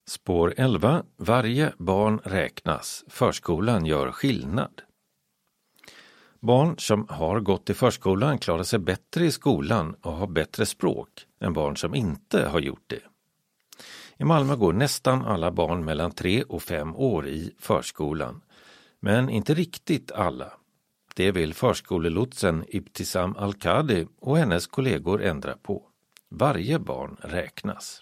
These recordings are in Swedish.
Spår 11. Varje barn räknas. Förskolan gör skillnad. Barn som har gått i förskolan klarar sig bättre i skolan och har bättre språk än barn som inte har gjort det. I Malmö går nästan alla barn mellan 3 och 5 år i förskolan, men inte riktigt alla. Det vill förskolelotsen Ibtisam Al-Kadi och hennes kollegor ändra på. Varje barn räknas.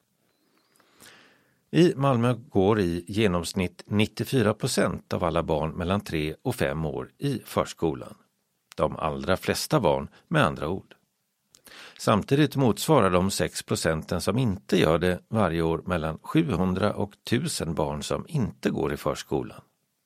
I Malmö går i genomsnitt 94% av alla barn mellan 3 och 5 år i förskolan. De allra flesta barn med andra ord. Samtidigt motsvarar de 6% som inte gör det varje år mellan 700 och 1000 barn som inte går i förskolan.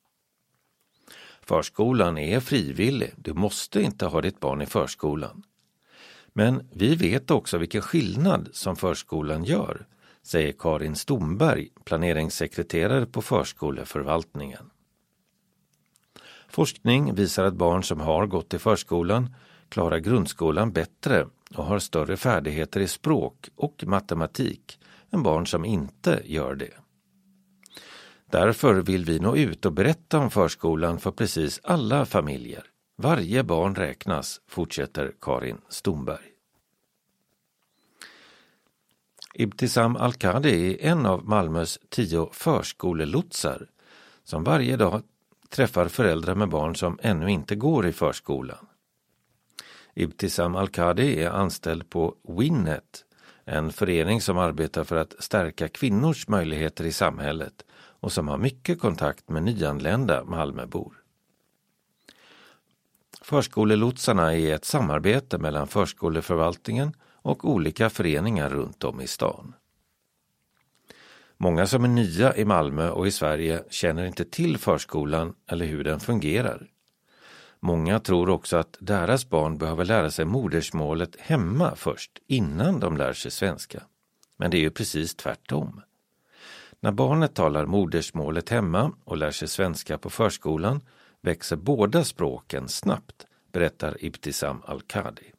Förskolan är frivillig, du måste inte ha ditt barn i förskolan. Men vi vet också vilken skillnad som förskolan gör, säger Karin Stomberg, planeringssekreterare på förskoleförvaltningen. Forskning visar att barn som har gått i förskolan klarar grundskolan bättre och har större färdigheter i språk och matematik än barn som inte gör det. Därför vill vi nå ut och berätta om förskolan för precis alla familjer. Varje barn räknas, fortsätter Karin Stomberg. Ibtisam Al-Kadi är en av Malmös 10 förskolelotsar som varje dag träffar föräldrar med barn som ännu inte går i förskolan. Ibtisam Al-Kadi är anställd på Winnet, en förening som arbetar för att stärka kvinnors möjligheter i samhället och som har mycket kontakt med nyanlända Malmöbor. Förskolelotsarna är ett samarbete mellan förskoleförvaltningen och olika föreningar runt om i stan. Många som är nya i Malmö och i Sverige känner inte till förskolan eller hur den fungerar. Många tror också att deras barn behöver lära sig modersmålet hemma först innan de lär sig svenska. Men det är ju precis tvärtom. När barnet talar modersmålet hemma och lär sig svenska på förskolan växer båda språken snabbt, berättar Ibtisam Al-Kadi.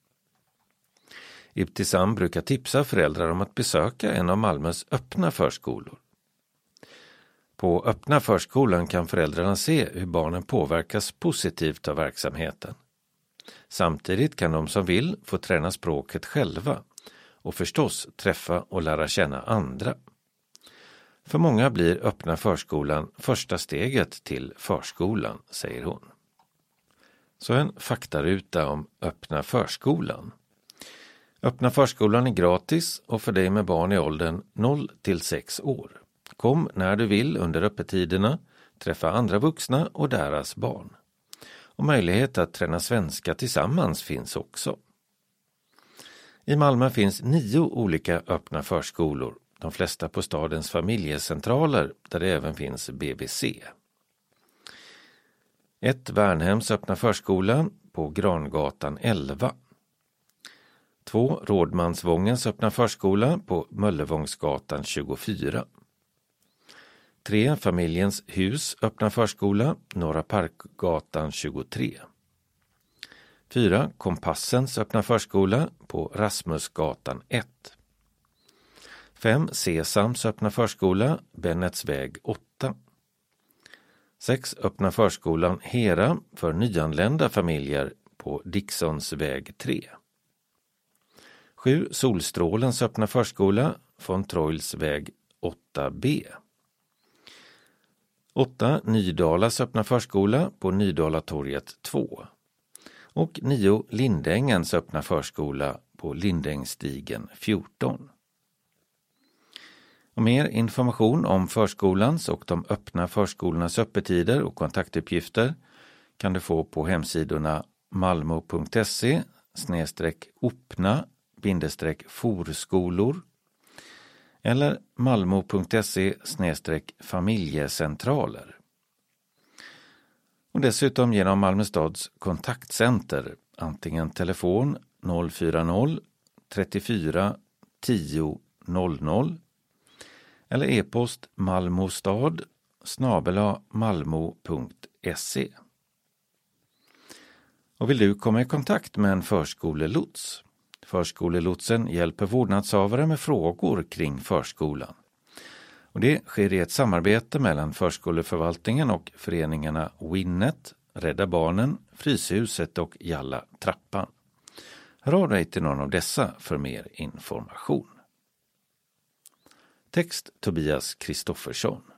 Ibtisam brukar tipsa föräldrar om att besöka en av Malmös öppna förskolor. På öppna förskolan kan föräldrarna se hur barnen påverkas positivt av verksamheten. Samtidigt kan de som vill få träna språket själva och förstås träffa och lära känna andra. För många blir öppna förskolan första steget till förskolan, säger hon. Så en faktaruta om öppna förskolan. Öppna förskolan är gratis och för dig med barn i åldern 0 till 6 år. Kom när du vill under öppettiderna, träffa andra vuxna och deras barn. Och möjlighet att träna svenska tillsammans finns också. I Malmö finns 9 olika öppna förskolor, de flesta på stadens familjecentraler där det även finns BVC. Ett Värnhems öppna förskola på Grangatan 11. 2 Rådmansvångens öppna förskola på Möllevångsgatan 24. 3 Familjens hus öppna förskola, Norra Parkgatan 23. 4 Kompassens öppna förskola på Rasmusgatan 1. 5 Sesams öppna förskola, Bennets väg 8. 6 öppna förskolan Hera för nyanlända familjer på Dixons väg 3. 7 Solstrålens öppna förskola, von Troils väg 8B. 8 Nydalas öppna förskola på Nydalatorget 2. Och 9 Lindängens öppna förskola på Lindängsstigen 14. Och mer information om förskolans och de öppna förskolornas öppettider och kontaktuppgifter kan du få på hemsidorna malmo.se/opna-forskolor eller malmo.se/familjecentraler. Och dessutom genom Malmö stads kontaktcenter, antingen telefon 040 34 10 00 eller e-post malmostad@malmo.se. Och vill du komma i kontakt med en förskolelotsen hjälper vårdnadshavare med frågor kring förskolan. Och det sker i ett samarbete mellan förskoleförvaltningen och föreningarna Winnet, Rädda Barnen, Fryshuset och Jalla Trappan. Hör av dig till någon av dessa för mer information. Text Tobias Kristoffersson.